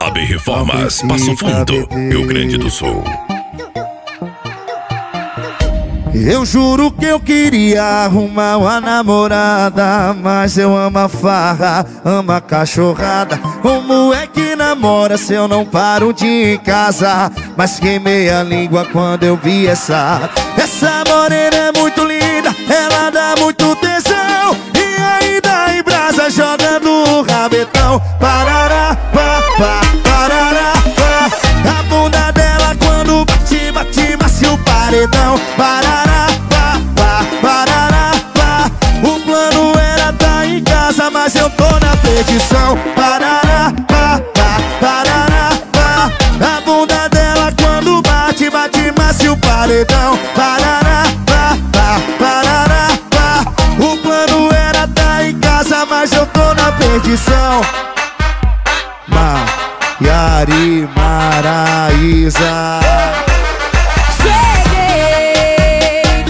AB Reformas, Passo Fundo, Rio Grande do Sul. Eu juro que eu queria arrumar uma namorada, mas eu amo a farra, amo a cachorrada. Como é que namora se eu não paro de ir em casa? Mas queimei a língua quando eu vi essa morena é muito linda, ela dá muito tesão. E ainda em brasa jogando o rabetão. Parará, pá, pá, parará, pá. A bunda dela quando bate, bate, macia o paredão. Parará, pá, pá, parará, pá. O plano era tá em casa, mas eu tô na perdição. Parará, pá, pá, parará, pá. A bunda dela quando bate, bate, macia o paredão. Parará, pá, pá, parará, pá. O plano era tá em casa, mas eu tô na perdição. Yari Maraísa. Cheguei,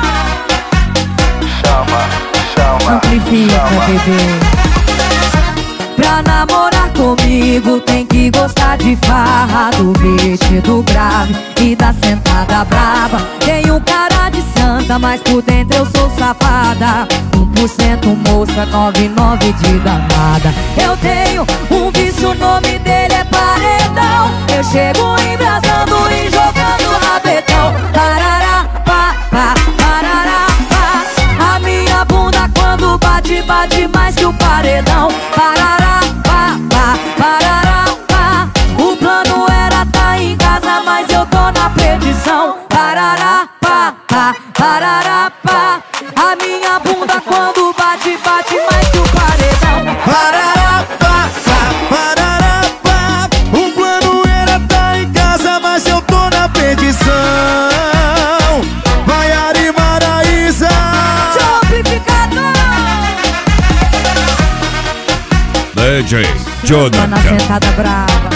Chama, amplifica, bebê. Pra namorar comigo tem que gostar de farra, do beat, do grave e da sentada brava. Tenho cara de santa, mas por dentro eu sou safada. 1% moça, 99 de danada. Eu tenho um vício, o nome dele é paredão. Eu chego embrasando e jogando rabetão. Parará, pá, pá, parará, pá. A minha bunda quando bate, bate mais que o paredão. Parará, pá, pá, parará, pá. O plano era tá em casa, mas eu tô na perdição. Parará, pá, pá, parará, pá. A minha bunda quando bate, bate mais que o paredão. Parará, pá, pá, parará, pá. O plano era tá em casa, mas eu tô na perdição. Yari Maraísa. DJ Tá na Jonathan. sentada brava.